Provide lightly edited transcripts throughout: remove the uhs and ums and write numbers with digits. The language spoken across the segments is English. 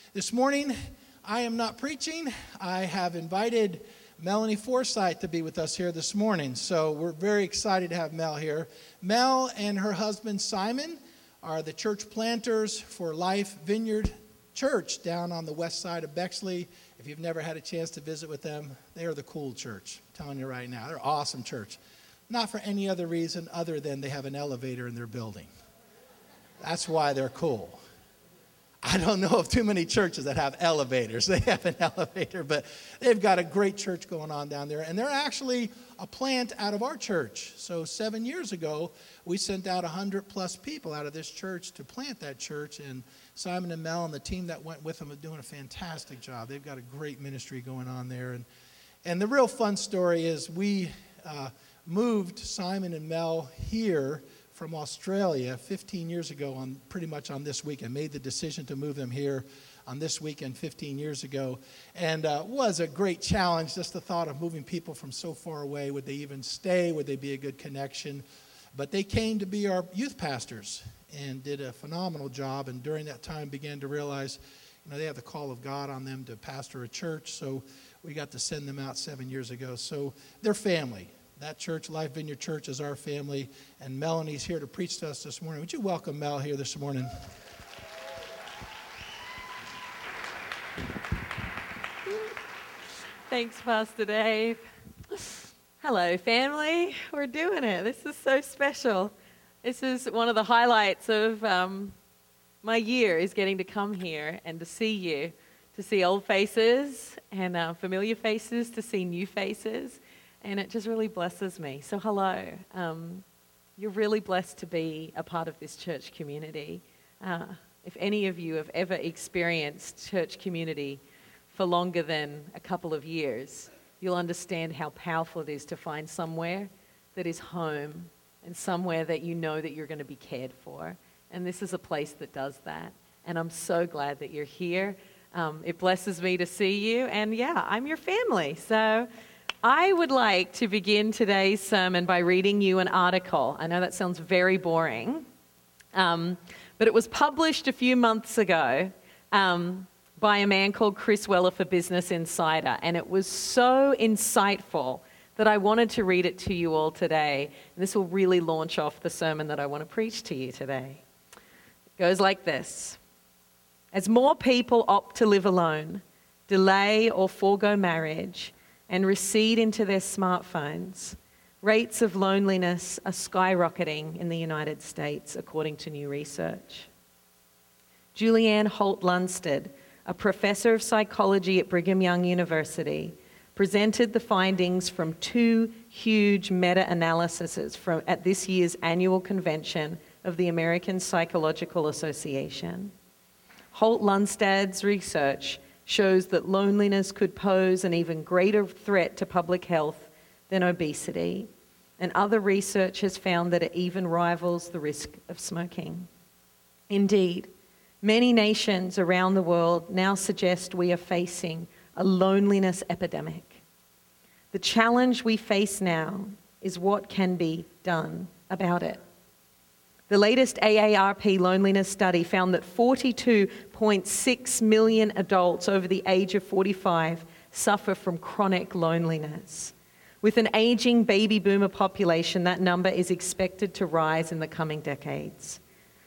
This morning, I am not preaching. I have invited Melanie Forsythe to be with us here this morning. So we're very excited to have Mel here. Mel and her husband Simon are the church planters for Life Vineyard Church down on the west side of Bexley. If you've never had a chance to visit with them, they are the cool church. I'm telling you right now, they're an awesome church. Not for any other reason other than they have an elevator in their building. That's why they're cool. I don't know of too many churches that have elevators. They have an elevator, but they've got a great church going on down there. And they're actually a plant out of our church. So 7 years ago, we sent out 100+ people out of this church to plant that church. And Simon and Mel and the team that went with them are doing a fantastic job. They've got a great ministry going on there. And the real fun story is we moved Simon and Mel here from Australia 15 years ago pretty much on this weekend. Made the decision to move them here on this weekend 15 years ago. And was a great challenge, just the thought of moving people from so far away. Would they even stay? Would they be a good connection? But they came to be our youth pastors and did a phenomenal job. And during that time began to realize, they have the call of God on them to pastor a church. So we got to send them out 7 years ago. So they're family. That church, Life Vineyard Church, is our family, and Melanie's here to preach to us this morning. Would you welcome Mel here this morning? Thanks, Pastor Dave. Hello, family. We're doing it. This is so special. This is one of the highlights of my year, is getting to come here and to see you, to see old faces and familiar faces, to see new faces. And it just really blesses me. So hello. You're really blessed to be a part of this church community. If any of you have ever experienced church community for longer than a couple of years, you'll understand how powerful it is to find somewhere that is home and somewhere that you know that you're going to be cared for. And this is a place that does that. And I'm so glad that you're here. It blesses me to see you. And yeah, I'm your family. So I would like to begin today's sermon by reading you an article. I know that sounds very boring, but it was published a few months ago by a man called Chris Weller for Business Insider, and it was so insightful that I wanted to read it to you all today. And this will really launch off the sermon that I want to preach to you today. It goes like this. As more people opt to live alone, delay or forego marriage, and recede into their smartphones, rates of loneliness are skyrocketing in the United States, according to new research. Julianne Holt-Lunstad, a professor of psychology at Brigham Young University, presented the findings from 2 huge meta-analyses at this year's annual convention of the American Psychological Association. Holt-Lunstad's research shows that loneliness could pose an even greater threat to public health than obesity, and other research has found that it even rivals the risk of smoking. Indeed, many nations around the world now suggest we are facing a loneliness epidemic. The challenge we face now is what can be done about it. The latest AARP loneliness study found that 42.6 million adults over the age of 45 suffer from chronic loneliness. With an aging baby boomer population, that number is expected to rise in the coming decades.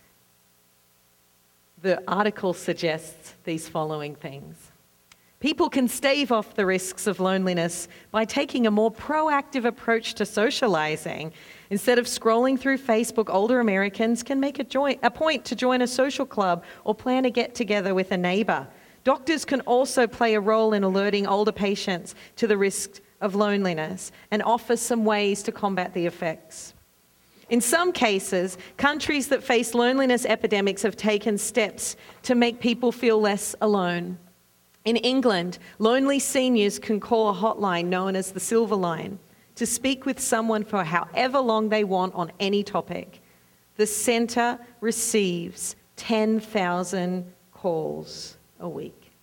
The article suggests these following things. People can stave off the risks of loneliness by taking a more proactive approach to socializing. Instead of scrolling through Facebook, older Americans can make a point to join a social club or plan a get-together with a neighbor. Doctors can also play a role in alerting older patients to the risk of loneliness and offer some ways to combat the effects. In some cases, countries that face loneliness epidemics have taken steps to make people feel less alone. In England, lonely seniors can call a hotline known as the Silver Line to speak with someone for however long they want on any topic. The centre receives 10,000 calls a week.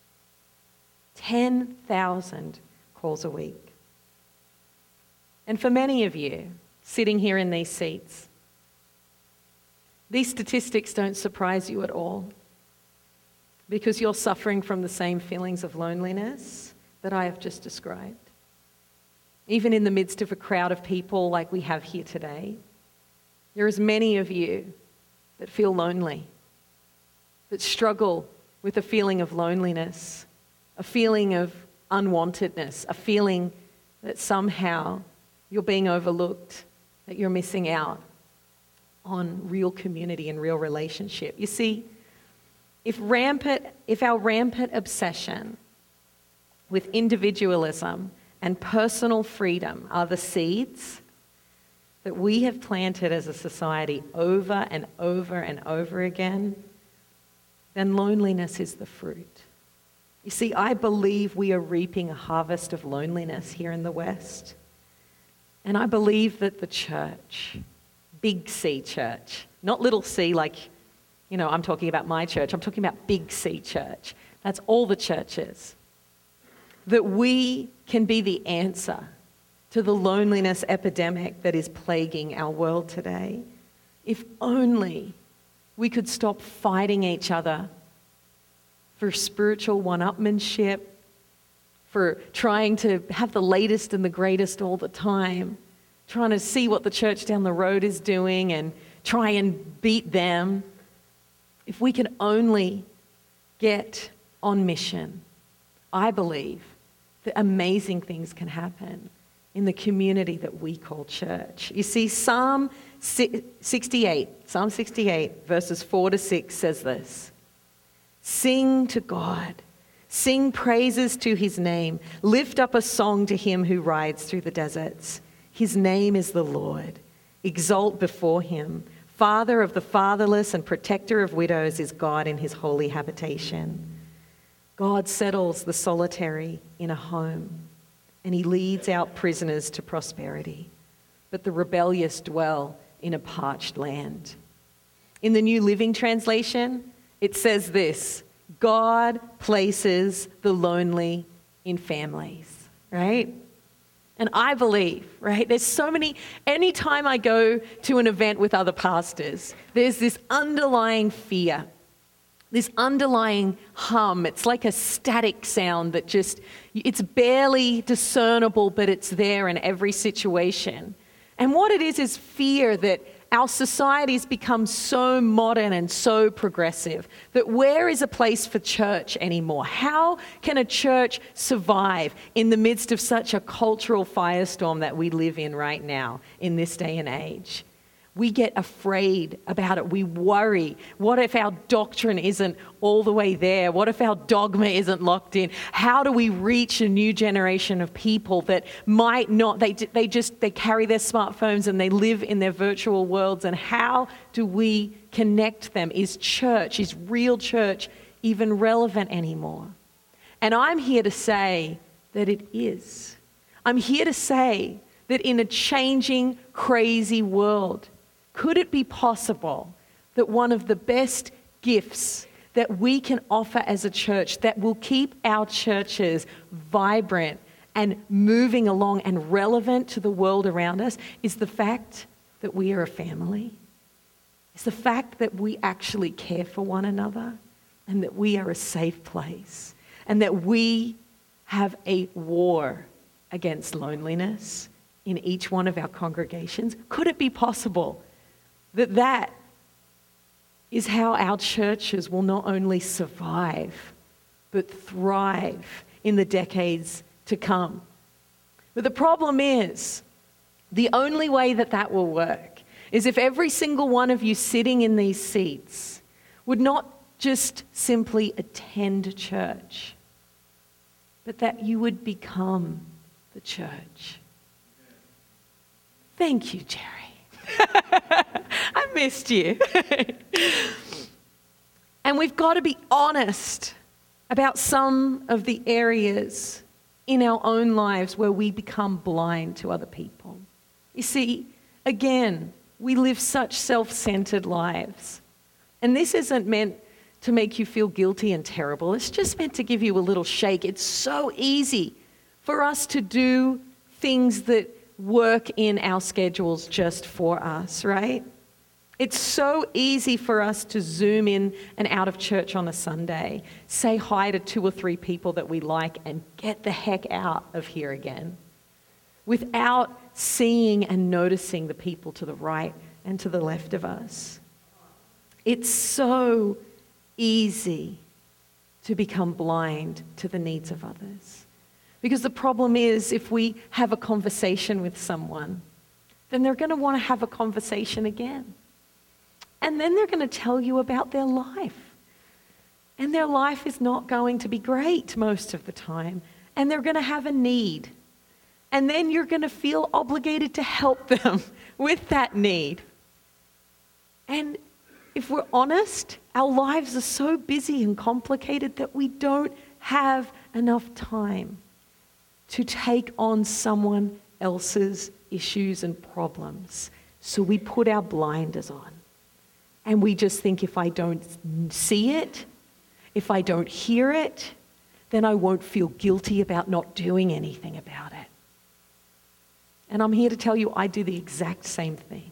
10,000 calls a week. And for many of you sitting here in these seats, these statistics don't surprise you at all. because you're suffering from the same feelings of loneliness that I have just described. Even in the midst of a crowd of people like we have here today, there is many of you that feel lonely, that struggle with a feeling of loneliness, a feeling of unwantedness, a feeling that somehow you're being overlooked, that you're missing out on real community and real relationship. You see, if our rampant obsession with individualism and personal freedom are the seeds that we have planted as a society over and over and over again, then loneliness is the fruit. You see, I believe we are reaping a harvest of loneliness here in the West. And I believe that the church, big C church, not little c like, I'm talking about my church, I'm talking about big C church. That's all the churches. That we can be the answer to the loneliness epidemic that is plaguing our world today. If only we could stop fighting each other for spiritual one-upmanship, for trying to have the latest and the greatest all the time, trying to see what the church down the road is doing and try and beat them. If we can only get on mission, I believe that amazing things can happen in the community that we call church. You see, Psalm 68, verses 4 to 6 says this: Sing to God, sing praises to his name, lift up a song to him who rides through the deserts. His name is the Lord. Exalt before him. Father of the fatherless and protector of widows is God in his holy habitation. God settles the solitary in a home, and he leads out prisoners to prosperity. But the rebellious dwell in a parched land. In the New Living Translation, it says this: God places the lonely in families, right? And I believe, right, there's so many, anytime I go to an event with other pastors, there's this underlying fear, this underlying hum. It's like a static sound that it's barely discernible, but it's there in every situation. And what it is fear that our society's become so modern and so progressive that where is a place for church anymore? How can a church survive in the midst of such a cultural firestorm that we live in right now in this day and age? We get afraid about it. We worry. What if our doctrine isn't all the way there? What if our dogma isn't locked in? How do we reach a new generation of people that might not, they carry their smartphones and they live in their virtual worlds, and how do we connect them? Is real church even relevant anymore? And I'm here to say that it is. I'm here to say that in a changing, crazy world, could it be possible that one of the best gifts that we can offer as a church that will keep our churches vibrant and moving along and relevant to the world around us is the fact that we are a family? It's the fact that we actually care for one another and that we are a safe place and that we have a war against loneliness in each one of our congregations. Could it be possible that that is how our churches will not only survive, but thrive in the decades to come? But the problem is, the only way that that will work is if every single one of you sitting in these seats would not just simply attend church, but that you would become the church. Thank you, Jerry. I missed you. And we've got to be honest about some of the areas in our own lives where we become blind to other people. You see, again, we live such self-centered lives. And this isn't meant to make you feel guilty and terrible. It's just meant to give you a little shake. It's so easy for us to do things that work in our schedules just for us, right? It's so easy for us to zoom in and out of church on a Sunday, say hi to 2 or 3 people that we like, and get the heck out of here again, without seeing and noticing the people to the right and to the left of us. It's so easy to become blind to the needs of others. Because the problem is, if we have a conversation with someone, then they're going to want to have a conversation again. And then they're going to tell you about their life. And their life is not going to be great most of the time. And they're going to have a need. And then you're going to feel obligated to help them with that need. And if we're honest, our lives are so busy and complicated that we don't have enough time to take on someone else's issues and problems. So we put our blinders on. And we just think, if I don't see it, if I don't hear it, then I won't feel guilty about not doing anything about it. And I'm here to tell you, I do the exact same thing.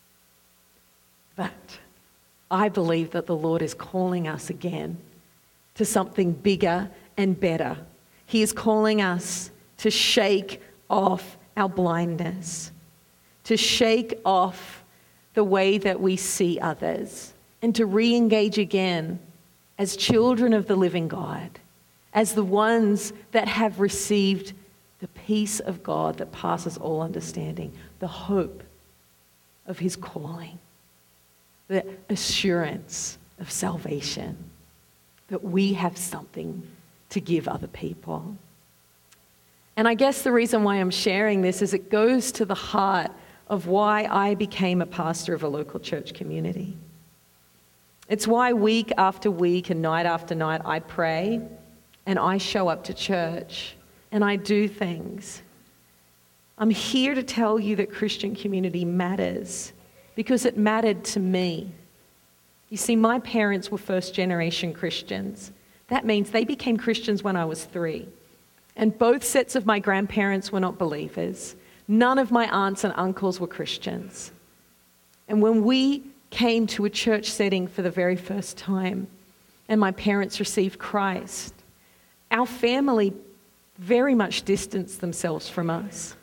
But I believe that the Lord is calling us again to something bigger and better. He is calling us to shake off our blindness, to shake off the way that we see others, and to re-engage again as children of the living God, as the ones that have received the peace of God that passes all understanding, the hope of His calling, the assurance of salvation, that we have something to give other people. And I guess the reason why I'm sharing this is it goes to the heart of why I became a pastor of a local church community. It's why week after week and night after night I pray and I show up to church and I do things. I'm here to tell you that Christian community matters because it mattered to me. You see, my parents were first-generation Christians. That means they became Christians when I was 3. And both sets of my grandparents were not believers. None of my aunts and uncles were Christians. And when we came to a church setting for the very first time and my parents received Christ, our family very much distanced themselves from us.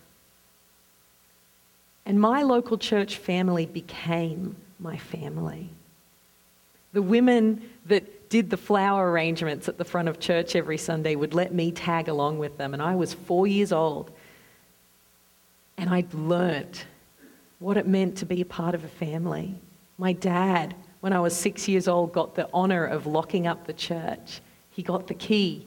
And my local church family became my family. The women that did the flower arrangements at the front of church every Sunday would let me tag along with them, and I was 4 years old. And I'd learnt what it meant to be a part of a family. My dad, when I was 6 years old, got the honor of locking up the church. He got the key.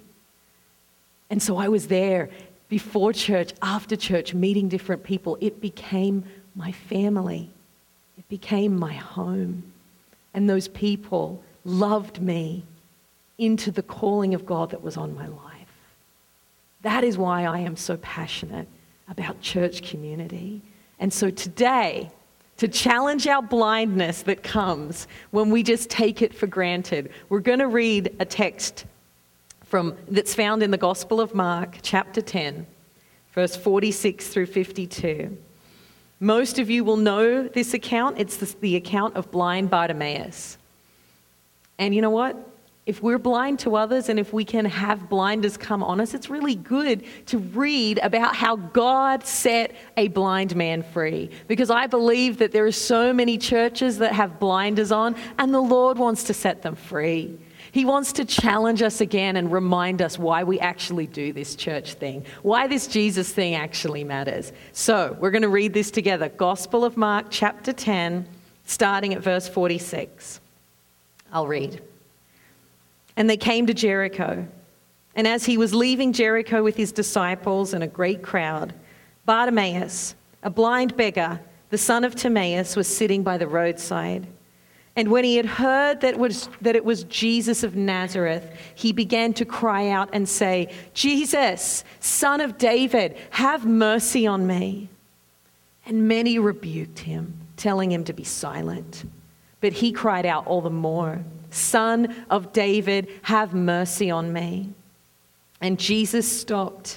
And so I was there before church, after church, meeting different people. It became my family. It became my home. And those people loved me into the calling of God that was on my life. That is why I am so passionate about church community. And so today, to challenge our blindness that comes when we just take it for granted, we're going to read a text that's found in the Gospel of Mark, chapter 10, verse 46 through 52. Most of you will know this account. It's the account of blind Bartimaeus. And you know what? If we're blind to others and if we can have blinders come on us, it's really good to read about how God set a blind man free. Because I believe that there are so many churches that have blinders on and the Lord wants to set them free. He wants to challenge us again and remind us why we actually do this church thing, why this Jesus thing actually matters. So we're going to read this together. Gospel of Mark, chapter 10, starting at verse 46. I'll read. And they came to Jericho. And as he was leaving Jericho with his disciples and a great crowd, Bartimaeus, a blind beggar, the son of Timaeus, was sitting by the roadside. And when he had heard that it was Jesus of Nazareth, he began to cry out and say, "Jesus, Son of David, have mercy on me." And many rebuked him, telling him to be silent. But he cried out all the more, "Son of David, have mercy on me." And Jesus stopped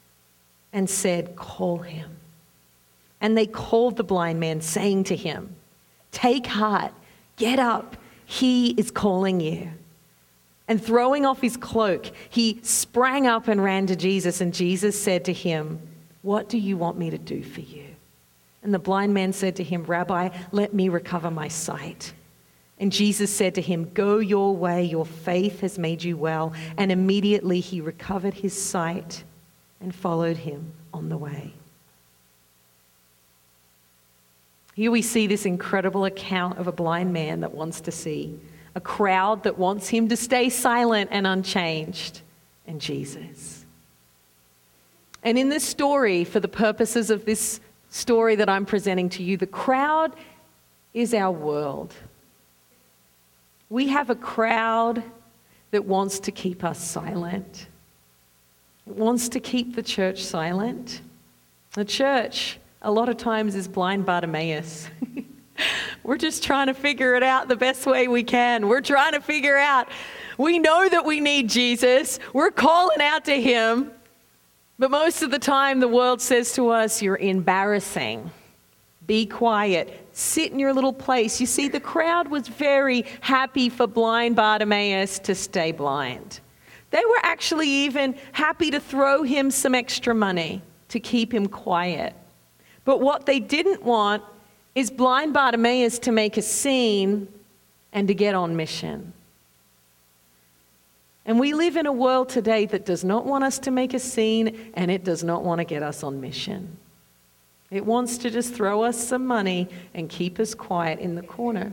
and said, "Call him." And they called the blind man, saying to him, Take heart. Get up. He is calling you." And throwing off his cloak, he sprang up and ran to Jesus. And Jesus said to him, "What do you want me to do for you?" And the blind man said to him, "Rabbi, let me recover my sight." And Jesus said to him, "Go your way, your faith has made you well." And immediately he recovered his sight and followed him on the way. Here we see this incredible account of a blind man that wants to see, a crowd that wants him to stay silent and unchanged, and Jesus. And in this story, for the purposes of this story that I'm presenting to you, the crowd is our world. We have a crowd that wants to keep us silent. It wants to keep the church silent. The church, a lot of times, is blind Bartimaeus. We're just trying to figure it out the best way we can. We're trying to figure out, we know that we need Jesus. We're calling out to him. But most of the time, the world says to us, "You're embarrassing. Be quiet. Sit in your little place." You see, the crowd was very happy for blind Bartimaeus to stay blind. They were actually even happy to throw him some extra money to keep him quiet. But what they didn't want is blind Bartimaeus to make a scene and to get on mission. And we live in a world today that does not want us to make a scene, and it does not want to get us on mission. It wants to just throw us some money and keep us quiet in the corner.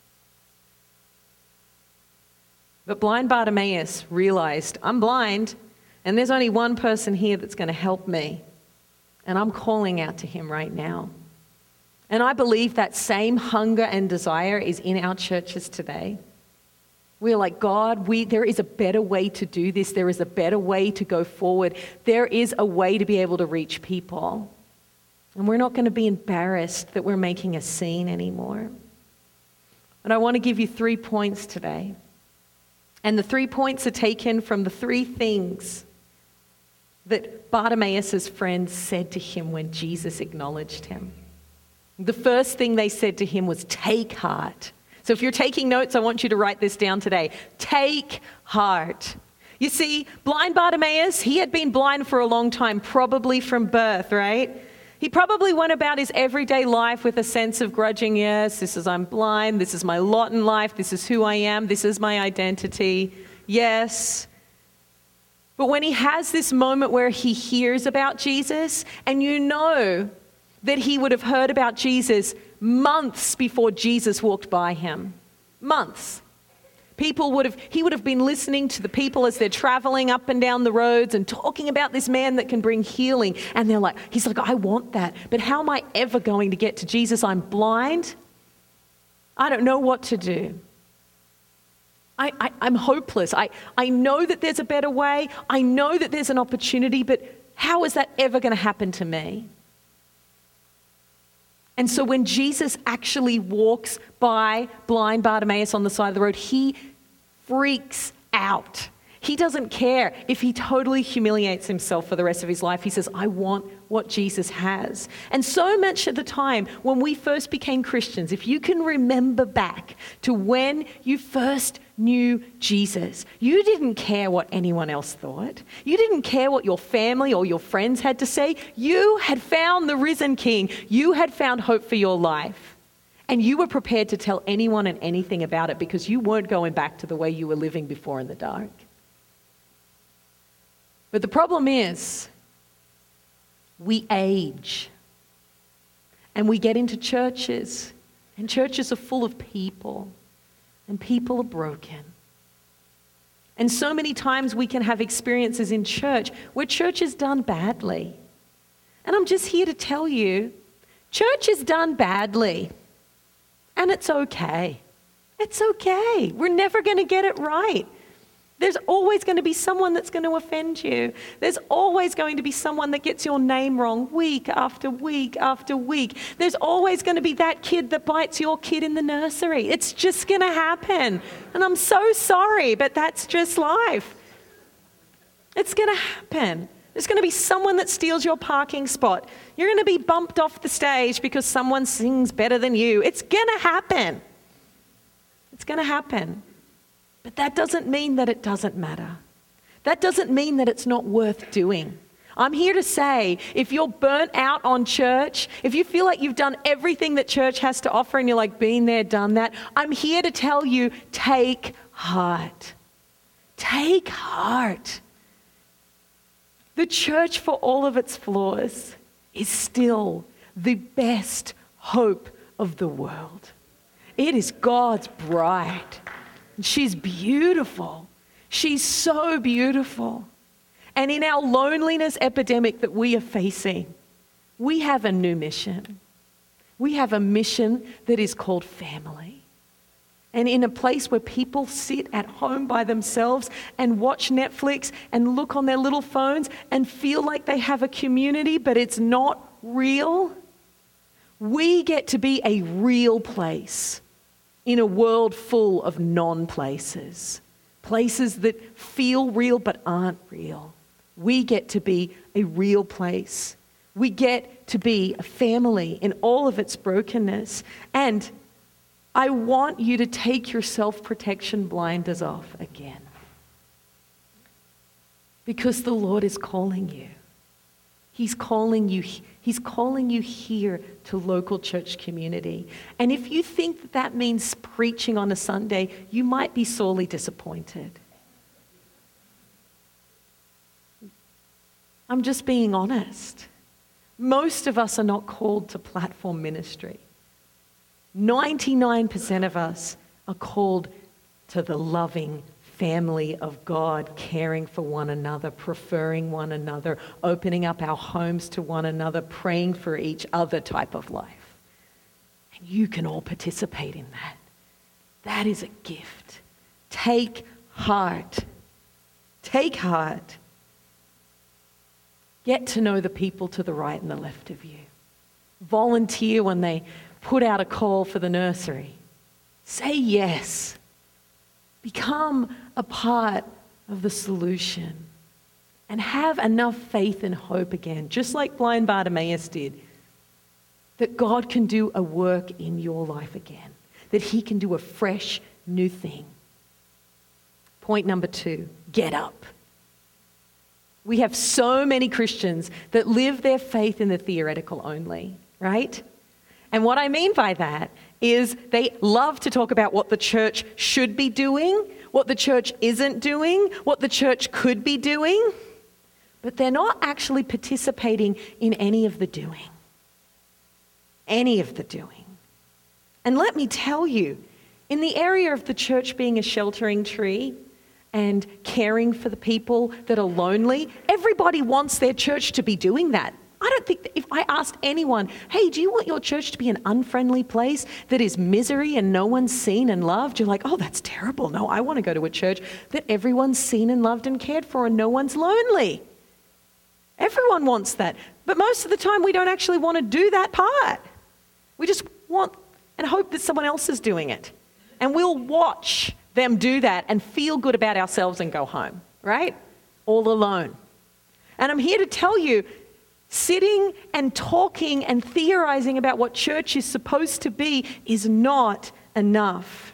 But blind Bartimaeus realized, I'm blind, and there's only one person here that's going to help me. And I'm calling out to him right now. And I believe that same hunger and desire is in our churches today. We're like, God, there is a better way to do this. There is a better way to go forward. There is a way to be able to reach people. And we're not going to be embarrassed that we're making a scene anymore. And I want to give you 3 points today. And the 3 points are taken from the 3 things that Bartimaeus' friends said to him when Jesus acknowledged him. The first thing they said to him was, "Take heart." So if you're taking notes, I want you to write this down today. Take heart. You see, blind Bartimaeus, he had been blind for a long time, probably from birth, right? He probably went about his everyday life with a sense of grudging, yes, I'm blind, this is my lot in life, this is who I am, this is my identity, yes. But when he has this moment where he hears about Jesus, and you know that he would have heard about Jesus months before Jesus walked by him. Months. He would have been listening to the people as they're traveling up and down the roads and talking about this man that can bring healing. And he's like, I want that. But how am I ever going to get to Jesus? I'm blind. I don't know what to do. I'm hopeless. I know that there's a better way. I know that there's an opportunity, but how is that ever going to happen to me? And so when Jesus actually walks by blind Bartimaeus on the side of the road, he freaks out. He doesn't care if he totally humiliates himself for the rest of his life. He says, I want what Jesus has. And so much of the time when we first became Christians, if you can remember back to when you first knew Jesus, you didn't care what anyone else thought. You didn't care what your family or your friends had to say. You had found the risen King. You had found hope for your life. And you were prepared to tell anyone and anything about it because you weren't going back to the way you were living before in the dark. But the problem is, we age. And we get into churches, and churches are full of people. And people are broken. And so many times we can have experiences in church where church is done badly. And I'm just here to tell you, church is done badly. And it's okay. It's okay. We're never going to get it right. There's always going to be someone that's going to offend you. There's always going to be someone that gets your name wrong week after week after week. There's always going to be that kid that bites your kid in the nursery. It's just going to happen. And I'm so sorry, but that's just life. It's going to happen. There's going to be someone that steals your parking spot. You're going to be bumped off the stage because someone sings better than you. It's going to happen. It's going to happen. But that doesn't mean that it doesn't matter. That doesn't mean that it's not worth doing. I'm here to say, if you're burnt out on church, if you feel like you've done everything that church has to offer and you're like, been there, done that, I'm here to tell you, take heart. Take heart. The church, for all of its flaws, is still the best hope of the world. It is God's bride. She's beautiful. She's so beautiful. And in our loneliness epidemic that we are facing, we have a new mission. We have a mission that is called family. And in a place where people sit at home by themselves and watch Netflix and look on their little phones and feel like they have a community, but it's not real, we get to be a real place in a world full of non-places. Places that feel real but aren't real. We get to be a real place. We get to be a family in all of its brokenness. And I want you to take your self-protection blinders off again. Because the Lord is calling you. He's calling you here to local church community. And if you think that that means preaching on a Sunday, you might be sorely disappointed. I'm just being honest. Most of us are not called to platform ministry. 99% of us are called to the loving family of God, caring for one another, preferring one another, opening up our homes to one another, praying for each other type of life. And you can all participate in that. That is a gift. Take heart. Take heart. Get to know the people to the right and the left of you. Volunteer when they put out a call for the nursery. Say yes. Become a part of the solution. And have enough faith and hope again, just like blind Bartimaeus did, that God can do a work in your life again. That he can do a fresh new thing. Point number 2, get up. We have so many Christians that live their faith in the theoretical only, right? And what I mean by that is they love to talk about what the church should be doing, what the church isn't doing, what the church could be doing, but they're not actually participating in any of the doing. Any of the doing. And let me tell you, in the area of the church being a sheltering tree and caring for the people that are lonely, everybody wants their church to be doing that. I don't think that if I asked anyone, hey, do you want your church to be an unfriendly place that is misery and no one's seen and loved? You're like, oh, that's terrible. No, I want to go to a church that everyone's seen and loved and cared for and no one's lonely. Everyone wants that. But most of the time we don't actually want to do that part. We just want and hope that someone else is doing it. And we'll watch them do that and feel good about ourselves and go home, right? All alone. And I'm here to tell you, sitting and talking and theorizing about what church is supposed to be is not enough.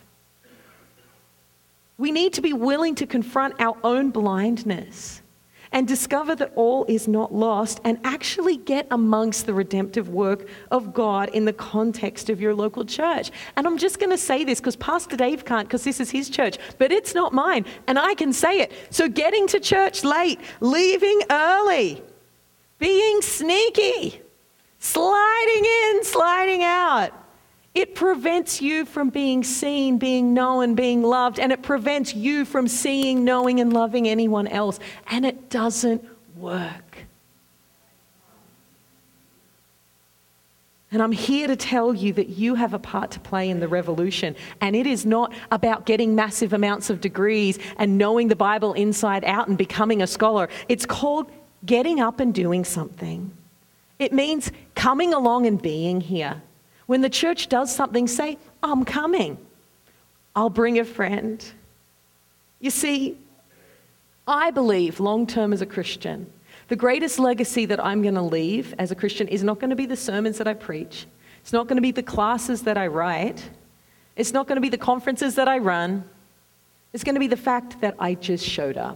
We need to be willing to confront our own blindness and discover that all is not lost and actually get amongst the redemptive work of God in the context of your local church. And I'm just going to say this because Pastor Dave can't, because this is his church, but it's not mine and I can say it. So getting to church late, leaving early, being sneaky, sliding in, sliding out, it prevents you from being seen, being known, being loved, and it prevents you from seeing, knowing, and loving anyone else. And it doesn't work. And I'm here to tell you that you have a part to play in the revolution. And it is not about getting massive amounts of degrees and knowing the Bible inside out and becoming a scholar. It's called getting up and doing something. It means coming along and being here. When the church does something, say, I'm coming. I'll bring a friend. You see, I believe long-term as a Christian The greatest legacy that I'm going to leave as a Christian is not going to be the sermons that I preach. It's not going to be the classes that I write. It's not going to be the conferences that I run. It's going to be the fact that I just showed up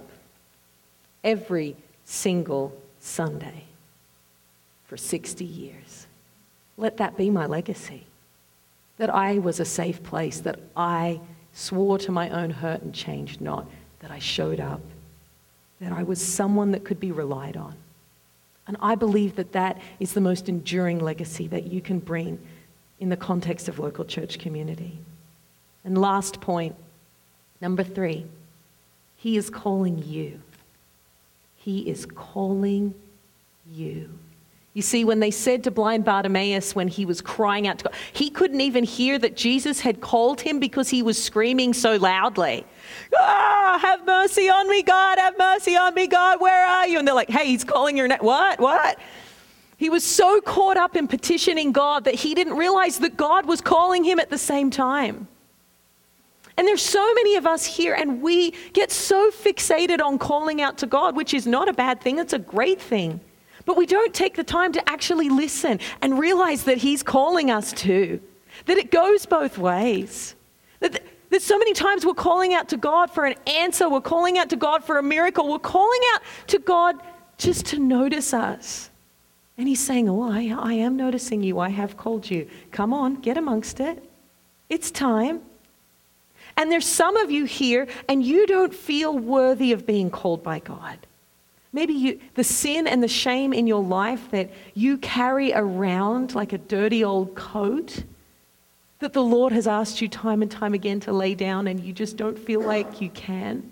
every single Sunday for 60 years. Let that be my legacy. That I was a safe place, that I swore to my own hurt and changed not, that I showed up, that I was someone that could be relied on. And I believe that that is the most enduring legacy that you can bring in the context of local church community. And last point, number 3, he is calling you. He is calling you. You see, when they said to blind Bartimaeus when he was crying out to God, he couldn't even hear that Jesus had called him because he was screaming so loudly. Ah, have mercy on me, God, have mercy on me, God, where are you? And they're like, hey, he's calling your name. What? He was so caught up in petitioning God that he didn't realize that God was calling him at the same time. And there's so many of us here, and we get so fixated on calling out to God, which is not a bad thing, it's a great thing. But we don't take the time to actually listen and realize that he's calling us too. That it goes both ways. That so many times we're calling out to God for an answer. We're calling out to God for a miracle. We're calling out to God just to notice us. And he's saying, oh, I am noticing you. I have called you. Come on, get amongst it. It's time. And there's some of you here and you don't feel worthy of being called by God. Maybe the sin and the shame in your life that you carry around like a dirty old coat that the Lord has asked you time and time again to lay down and you just don't feel like you can.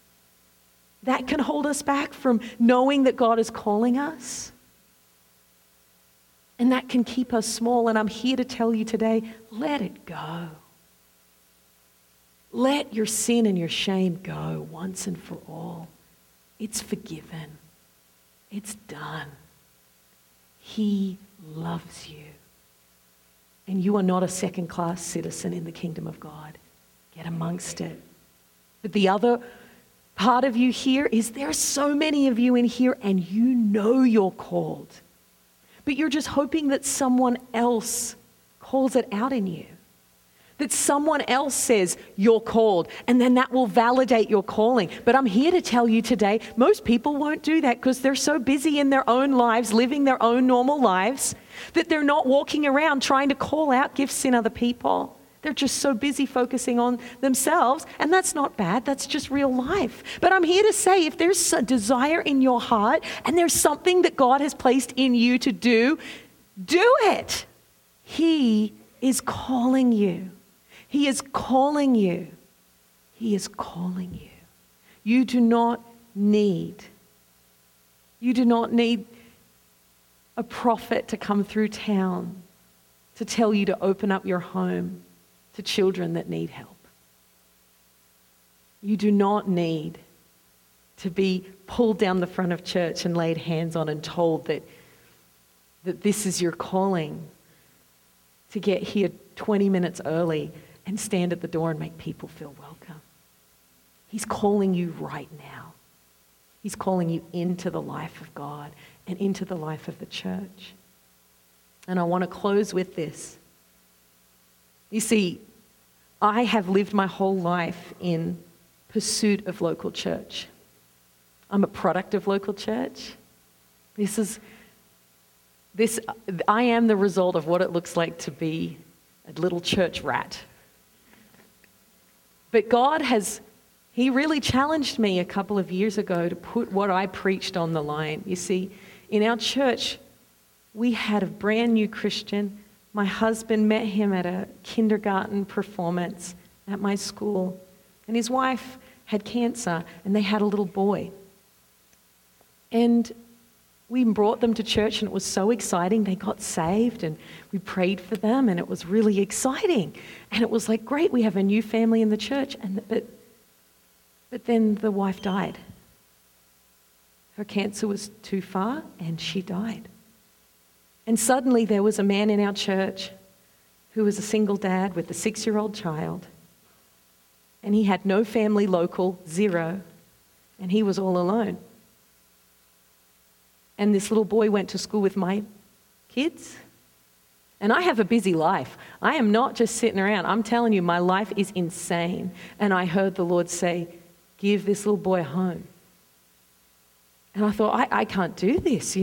That can hold us back from knowing that God is calling us. And that can keep us small. And I'm here to tell you today, let it go. Let your sin and your shame go once and for all. It's forgiven. It's done. He loves you. And you are not a second-class citizen in the kingdom of God. Get amongst it. But the other part of you here is there are so many of you in here and you know you're called. But you're just hoping that someone else calls it out in you. That someone else says you're called, and then that will validate your calling. But I'm here to tell you today, most people won't do that because they're so busy in their own lives, living their own normal lives, that they're not walking around trying to call out gifts in other people. They're just so busy focusing on themselves, and that's not bad. That's just real life. But I'm here to say, if there's a desire in your heart and there's something that God has placed in you to do, do it. He is calling you. He is calling you. He is calling you. You do not need a prophet to come through town to tell you to open up your home to children that need help. You do not need to be pulled down the front of church and laid hands on and told that this is your calling to get here 20 minutes early and stand at the door and make people feel welcome. He's calling you right now. He's calling you into the life of God and into the life of the church. And I want to close with this. You see, I have lived my whole life in pursuit of local church. I'm a product of local church. I am the result of what it looks like to be a little church rat. But God He really challenged me a couple of years ago to put what I preached on the line. You see, in our church, we had a brand new Christian. My husband met him at a kindergarten performance at my school. And his wife had cancer, and they had a little boy. And we brought them to church, and it was so exciting. They got saved, and we prayed for them, and it was really exciting. And it was like, great, we have a new family in the church. But then the wife died. Her cancer was too far, and she died. And suddenly there was a man in our church who was a single dad with a 6-year-old child. And he had no family local, 0. And he was all alone. and this little boy went to school with my kids. And I have a busy life. I am not just sitting around. I'm telling you, my life is insane. And I heard the Lord say, give this little boy a home. And I thought, I can't do this,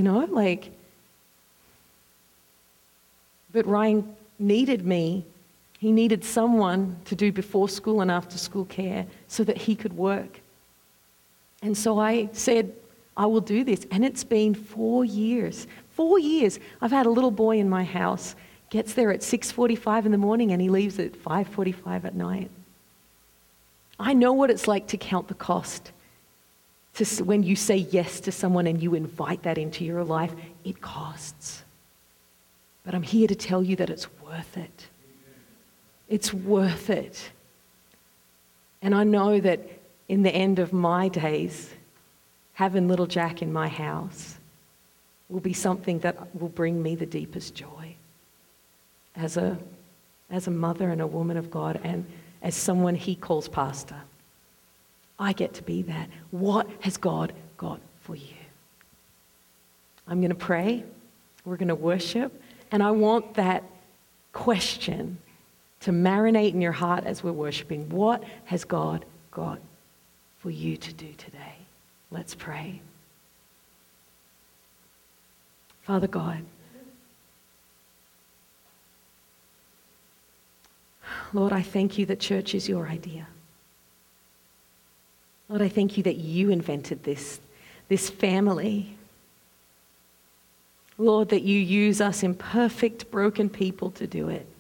But Ryan needed me. He needed someone to do before school and after school care so that he could work. And so I said, I will do this. And it's been 4 years. 4 years. I've had a little boy in my house. Gets there at 6:45 in the morning and he leaves at 5:45 at night. I know what it's like to count the cost. When you say yes to someone and you invite that into your life, it costs. But I'm here to tell you that it's worth it. It's worth it. And I know that in the end of my days, having little Jack in my house will be something that will bring me the deepest joy. As a mother and a woman of God and as someone he calls pastor, I get to be that. What has God got for you? I'm going to pray. We're going to worship. And I want that question to marinate in your heart as we're worshiping. What has God got for you to do today? Let's pray. Father God, Lord, I thank you that church is your idea. Lord, I thank you that you invented this family. Lord, that you use us imperfect, broken people to do it.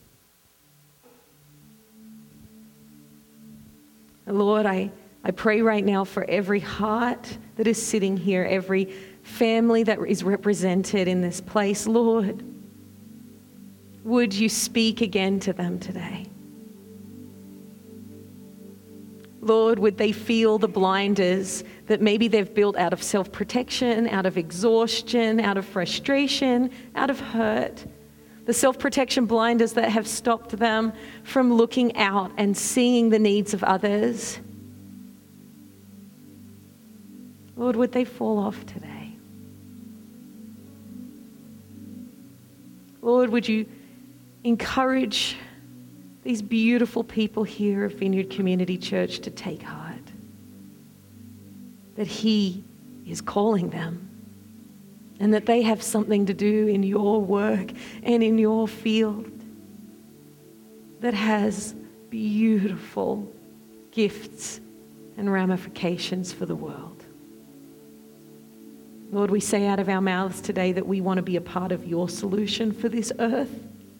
Lord, I pray right now for every heart that is sitting here, every family that is represented in this place. Lord, would you speak again to them today? Lord, would they feel the blinders that maybe they've built out of self-protection, out of exhaustion, out of frustration, out of hurt. The self-protection blinders that have stopped them from looking out and seeing the needs of others. Lord, would they fall off today? Lord, would you encourage these beautiful people here of Vineyard Community Church to take heart that He is calling them and that they have something to do in your work and in your field that has beautiful gifts and ramifications for the world. Lord, we say out of our mouths today that we want to be a part of your solution for this earth.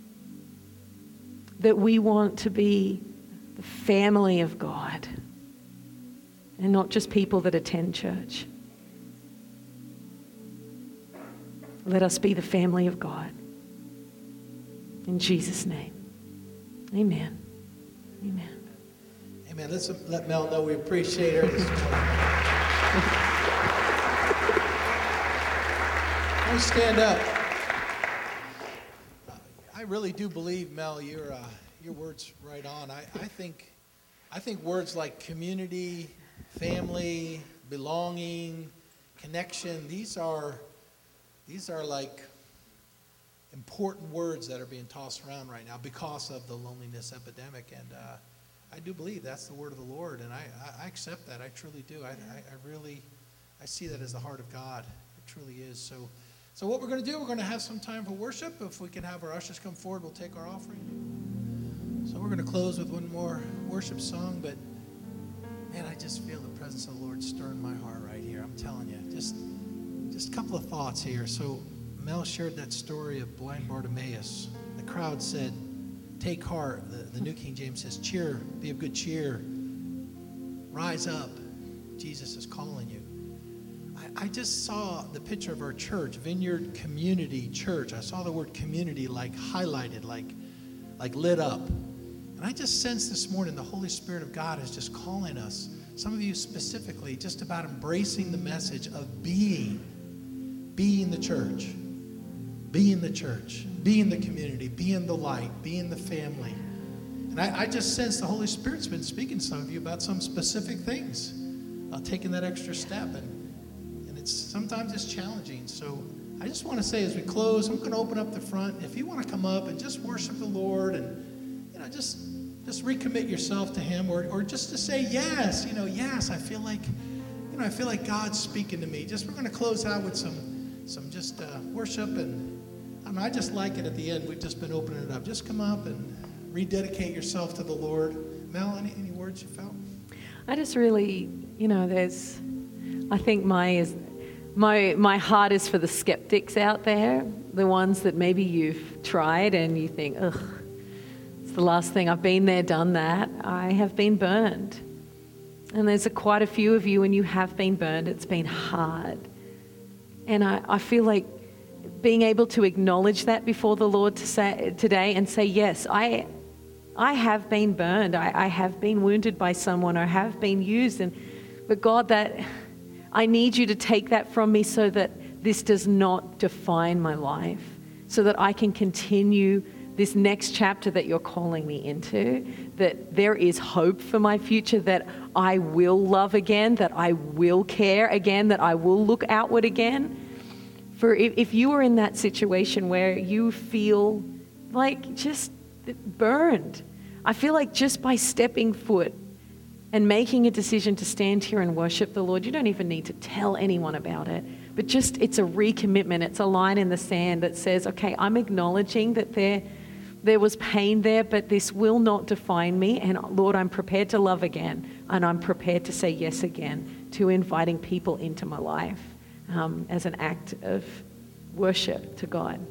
That we want to be the family of God and not just people that attend church. Let us be the family of God. In Jesus' name, amen. Amen. Amen. Let's let Mel know we appreciate her this morning. Let me stand up. I really do believe, Mel, your word's right on. I think words like community, family, belonging, connection, these are like important words that are being tossed around right now because of the loneliness epidemic. And I do believe that's the word of the Lord, and I accept that. I truly do. I see that as the heart of God. It truly is. So what we're going to do, we're going to have some time for worship. If we can have our ushers come forward, we'll take our offering. So we're going to close with one more worship song. But, man, I just feel the presence of the Lord stirring my heart right here. I'm telling you, just a couple of thoughts here. So Mel shared that story of blind Bartimaeus. The crowd said, take heart. The New King James says, cheer, be of good cheer. Rise up. Jesus is calling you. I just saw the picture of our church, Vineyard Community Church. I saw the word community like highlighted, like lit up. And I just sensed this morning the Holy Spirit of God is just calling us, some of you specifically, just about embracing the message of being the church, being the church, being the community, being the light, being the family. And I just sense the Holy Spirit's been speaking to some of you about some specific things, taking that extra step. And sometimes it's challenging. So I just want to say as we close, I'm going to open up the front. If you want to come up and just worship the Lord and, just recommit yourself to him, or just to say yes, yes, I feel like God's speaking to me. We're going to close out with some worship, and I just like it at the end. We've just been opening it up. Just come up and rededicate yourself to the Lord. Mel, any words you felt? I just really, I think my heart is for the skeptics out there, the ones that maybe you've tried and you think, ugh, it's the last thing. I've been there, done that. I have been burned. And there's quite a few of you, and you have been burned. It's been hard. And I feel like being able to acknowledge that before the Lord today and say, yes, I have been burned. I have been wounded by someone. I have been used. But God, that I need you to take that from me so that this does not define my life, so that I can continue this next chapter that you're calling me into, that there is hope for my future, that I will love again, that I will care again, that I will look outward again. For if you are in that situation where you feel like just burned, I feel like just by stepping foot and making a decision to stand here and worship the Lord, you don't even need to tell anyone about it, but just it's a recommitment. It's a line in the sand that says, okay, I'm acknowledging that there was pain there, but this will not define me. And Lord, I'm prepared to love again, and I'm prepared to say yes again to inviting people into my life as an act of worship to God.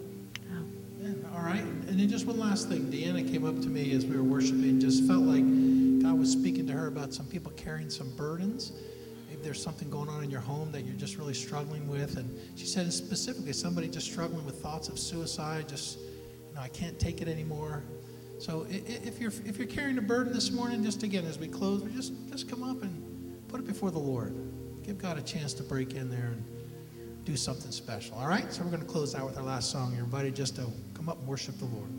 All right. And then just one last thing. Deanna came up to me as we were worshiping, just felt like God was speaking to her about some people carrying some burdens. Maybe there's something going on in your home that you're just really struggling with. And she said specifically somebody just struggling with thoughts of suicide, just, I can't take it anymore. So if you're carrying a burden this morning, just again, as we close, we just come up and put it before the Lord. Give God a chance to break in there and do something special. All right? So we're going to close out with our last song. Everybody just to come up and worship the Lord.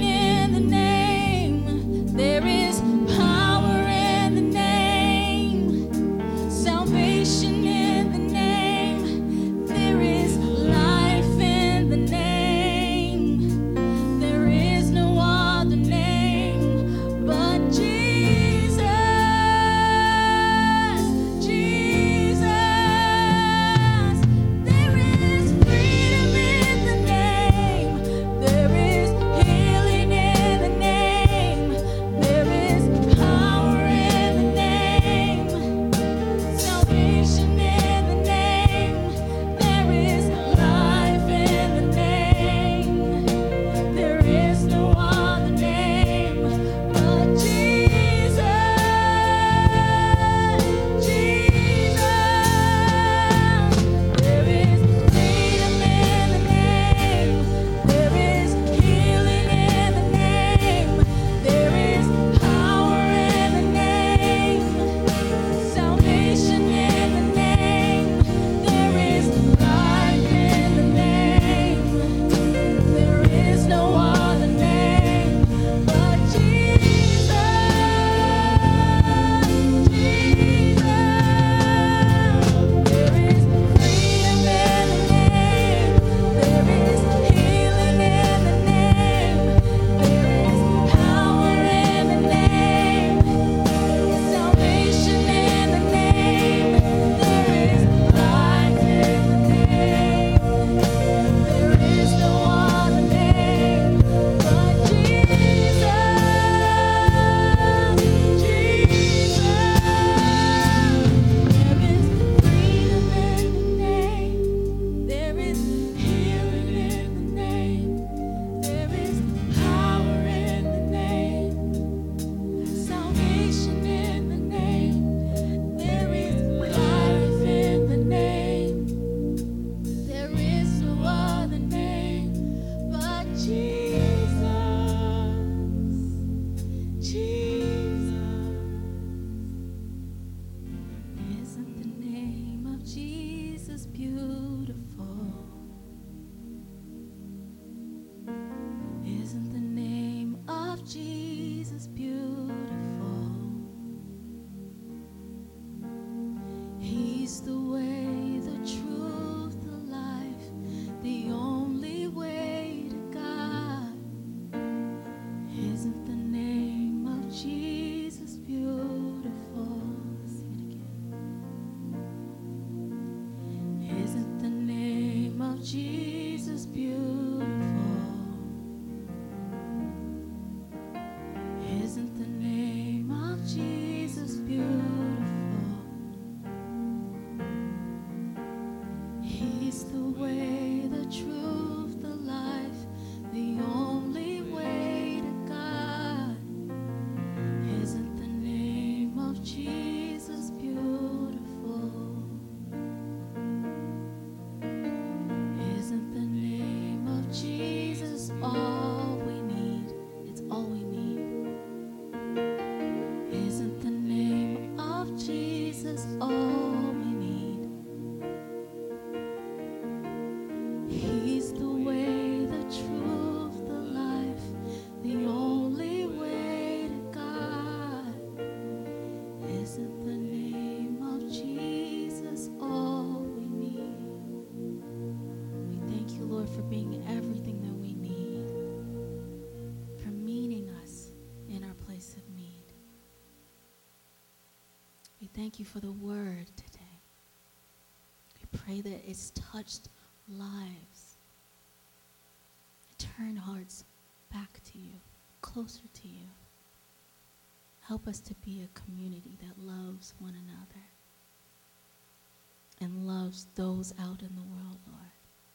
There is power in the name. He's the way, the truth, the life, the only way to God. Isn't the name of Jesus beautiful? Sing it again. Isn't the name of Jesus beautiful? Isn't the name of Jesus beautiful? He's the way, the truth, the life, the only way to God. Isn't the name of Jesus beautiful? Isn't the name of Jesus all we need? It's all we need. Isn't the name of Jesus all we need? He's the way, the truth, the life, the only way to God. Isn't the name of Jesus all we need? We thank you, Lord, for being everything that we need, for meeting us in our place of need. We thank you for the word today. We pray that it's touched lives. Turn hearts back to you, closer to you. Help us to be a community that loves one another and loves those out in the world, Lord.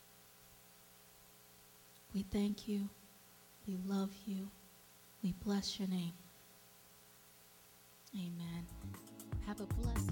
We thank you. We love you. We bless your name. Amen. Have a blessed